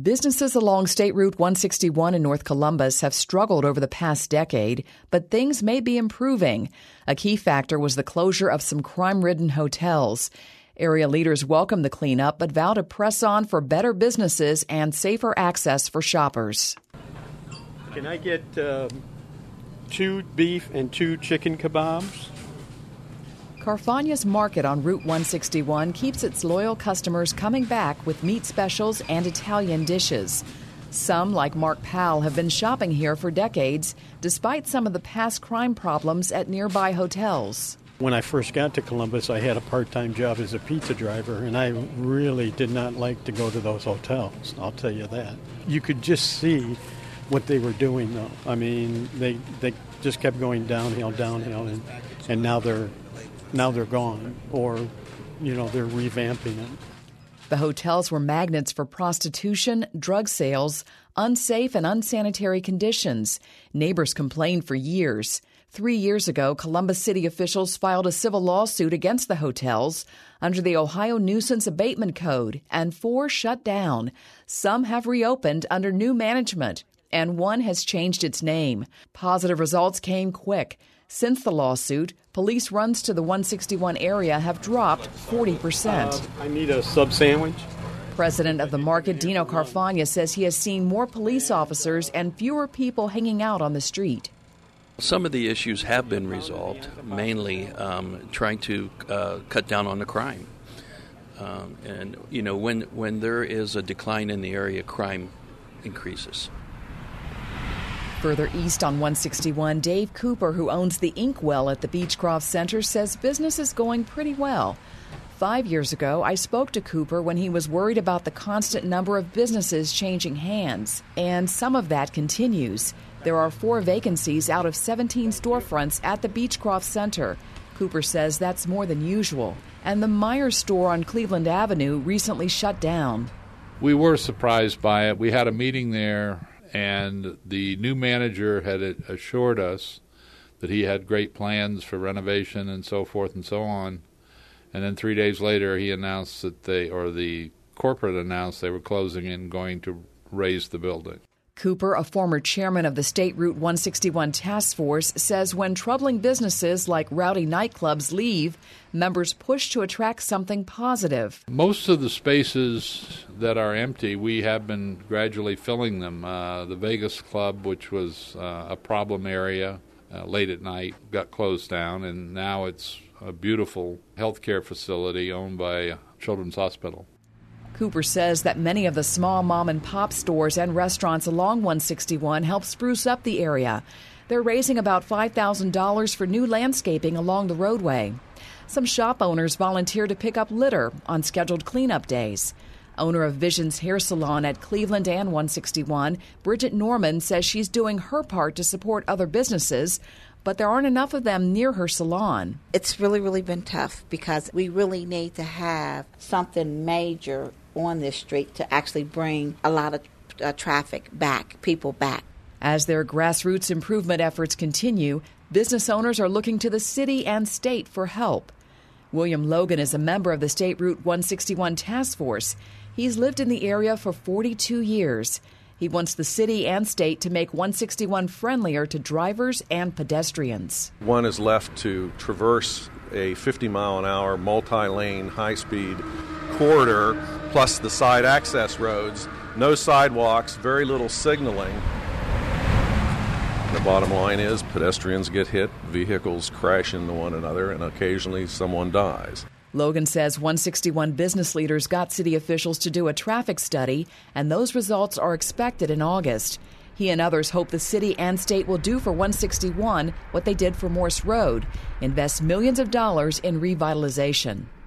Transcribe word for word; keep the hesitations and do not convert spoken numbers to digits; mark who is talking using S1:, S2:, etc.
S1: Businesses along State Route one sixty-one in North Columbus have struggled over the past decade, but things may be improving. A key factor was the closure of some crime-ridden hotels. Area leaders welcome the cleanup, but vow to press on for better businesses and safer access for shoppers.
S2: Can I get uh, two beef and two chicken kebabs?
S1: Carfagna's Market on Route one sixty-one keeps its loyal customers coming back with meat specials and Italian dishes. Some, like Mark Powell, have been shopping here for decades, despite some of the past crime problems at nearby hotels.
S2: When I first got to Columbus, I had a part-time job as a pizza driver, and I really did not like to go to those hotels, I'll tell you that. You could just see what they were doing, though. I mean, they they just kept going downhill, downhill, and, and now they're Now they're gone, or, you know, they're revamping it.
S1: The hotels were magnets for prostitution, drug sales, unsafe and unsanitary conditions. Neighbors complained for years. Three years ago, Columbus City officials filed a civil lawsuit against the hotels under the Ohio Nuisance Abatement Code, and four shut down. Some have reopened under new management, and one has changed its name. Positive results came quick. Since the lawsuit, police runs to the one sixty-one area have dropped forty percent.
S2: Uh, I need a sub sandwich.
S1: President of the market, Dino Carfagna, says he has seen more police officers and fewer people hanging out on the street.
S3: Some of the issues have been resolved, mainly um, trying to uh, cut down on the crime. Um, and, you know, when, when there is a decline in the area, crime increases.
S1: Further east on one sixty-one, Dave Cooper, who owns the Inkwell at the Beechcroft Center, says business is going pretty well. Five years ago, I spoke to Cooper when he was worried about the constant number of businesses changing hands, and some of that continues. There are four vacancies out of seventeen storefronts at the Beechcroft Center. Cooper says that's more than usual, and the Myers store on Cleveland Avenue recently shut down.
S4: We were surprised by it. We had a meeting there, and the new manager had assured us that he had great plans for renovation and so forth and so on. And then three days later, he announced that they, or the corporate announced they were closing and going to raise the building.
S1: Cooper, a former chairman of the State Route one sixty-one Task Force, says when troubling businesses like rowdy nightclubs leave, members push to attract something positive.
S4: Most of the spaces that are empty, we have been gradually filling them. Uh, the Vegas Club, which was uh, a problem area uh, late at night, got closed down, and now it's a beautiful healthcare facility owned by Children's Hospital.
S1: Cooper says that many of the small mom-and-pop stores and restaurants along one sixty-one help spruce up the area. They're raising about five thousand dollars for new landscaping along the roadway. Some shop owners volunteer to pick up litter on scheduled cleanup days. Owner of Vision's Hair Salon at Cleveland and one sixty-one, Bridget Norman, says she's doing her part to support other businesses, but there aren't enough of them near her salon.
S5: It's really, really been tough because we really need to have something major on this street to actually bring a lot of uh, traffic back, people back.
S1: As their grassroots improvement efforts continue, business owners are looking to the city and state for help. William Logan is a member of the State Route one sixty-one Task Force. He's lived in the area for forty-two years. He wants the city and state to make one sixty-one friendlier to drivers and pedestrians.
S6: One is left to traverse a fifty mile an hour multi-lane high-speed corridor plus the side access roads, no sidewalks, very little signaling. The bottom line is pedestrians get hit, vehicles crash into one another, and occasionally someone dies.
S1: Logan says one sixty-one business leaders got city officials to do a traffic study, and those results are expected in August. He and others hope the city and state will do for one sixty-one what they did for Morse Road, invest millions of dollars in revitalization.